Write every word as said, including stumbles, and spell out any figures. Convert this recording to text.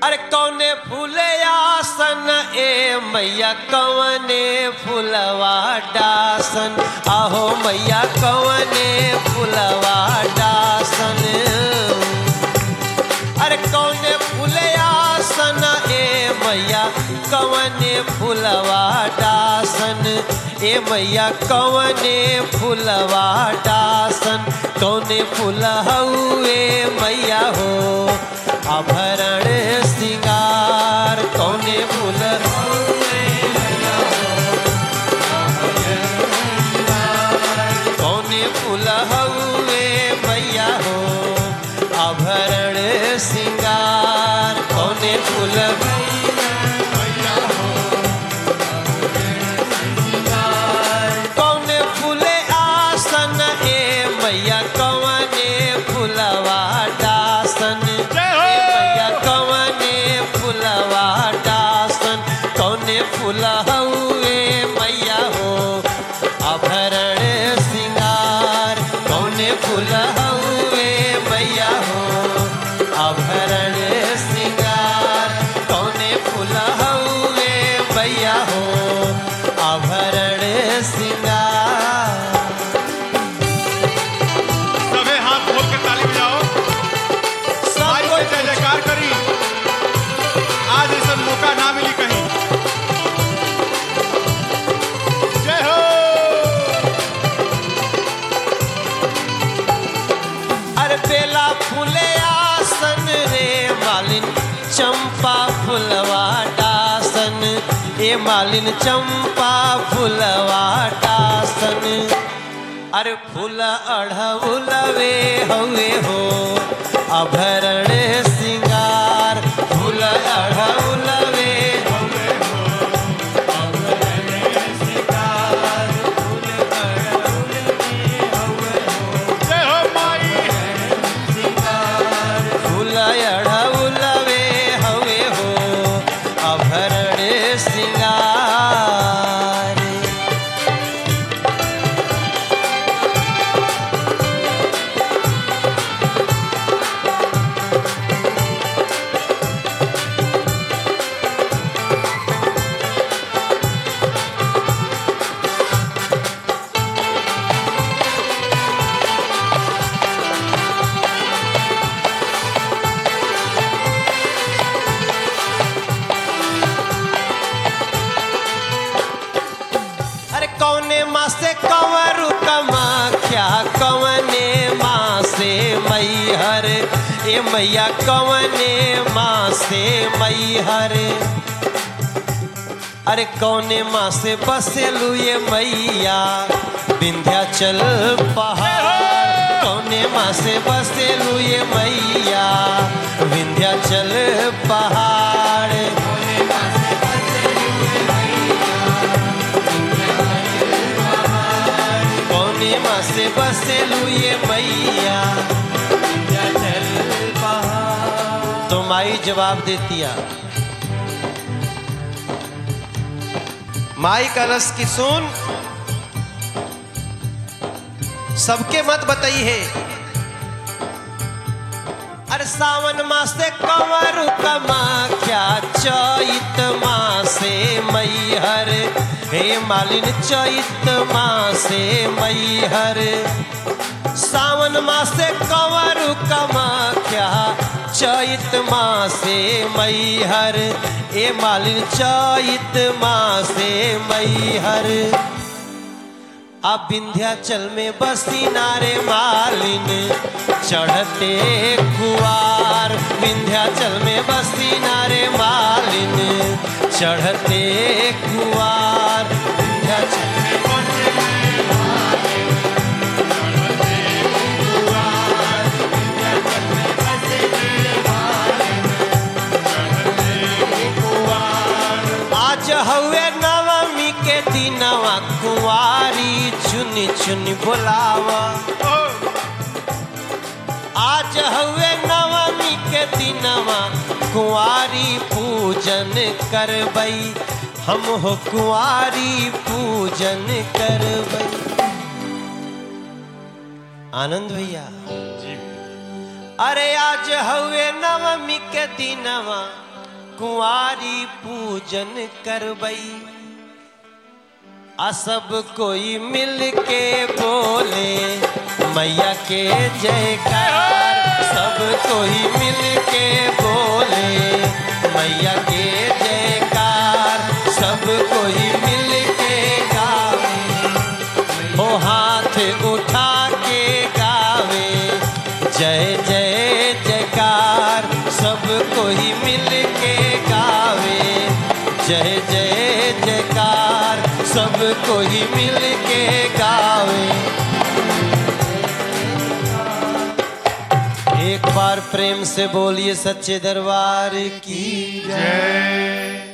अरे कौने फूले आसन ए मैया कौने फूलवा डासन आहो मैया कौने फूलवा डासन अरे कौने फूले आसन ए मैया कौने फूलवा डासन ए मैया कौने फूलवा डासन कौने फूल हउए मैया हो आभरण सिंगार कौने फूल कौने फूल हउए मैया हो आभरण सिंगार कौने फूल कौने फूले आसन ए मैया कौने फूलवा डासन फूल हउए मैया हो आभरण सिंगार कौने फूल हउए मैया हो आभरण सिंगार कौने फूल हउए मैया हो आभरण सिंगार। सबे हाथ खोल के ताली बजाओ, सब कोई जय जयकार करी। आज ऐसा मौका ना मिली कहीं। बेला फूले आसन रे मालिन चंपा फूलवा डासन ए मालिन चंपा फूलवा डासन अरे फूल अढ़उलवे हउए हो आभरण सिंगार फूल अढ़उलवे हउए हो आभरण सिंगार फूल अढ़उलवे हउए हो जय हो माई अढ़उलवे हवे हो आभरण सिंगार। कौने माँ से कंवरू कमाख्या कौने माँ से मैहर ए मैया कौने माँ से मैहर अरे कौने माँ से बसेलू ये मैया विंध्याचल पहाड़ कौने माँ से बसेलू ये मैया विंध्याचल पहाड़ माँ से बसेलू ये मैया तो माई जवाब देतिया माई का रस की सुन सबके मत बताई है अरे सावन मास से कंवरू कमाख्या चैत मासे मैहर हे मालिन चैत मासे मैहर सावन मासे कंवरू कमाख्या चैत मासे मैहर ए मालिन चैत मासे मैहर अब विंध्याचल में बसी नारे मालिन चढ़ते कुआर विंध्याचल में बसी नारे मालिन चढ़ते कुआर विंध्याचल में बसी नारे मालिन चढ़ते कुआर विंध्याचल में बसी नारे मालिन चढ़ते कुआर आज हवे नवमी के दिनवा कुंवारी चुनी चुनी बोलावा आज हवे नवमी के दिनवा कुंवारी पूजन करबई हम हो कुंवारी पूजन करबई। आनंद भैया अरे आज हवे नवमी के दिनवा कुंवारी पूजन करबई। आ सब कोई मिल के बोले मैया के जयकार। सब कोई मिल के बोले मैया के जयकार। सब कोई मिल के गावे हो हाथ उठा के गावे जय जय जयकार। सब कोई मिल के गावे जय जय जयकार। सब कोई मिल के गावे। एक बार प्रेम से बोलिए सच्चे दरबार की जय।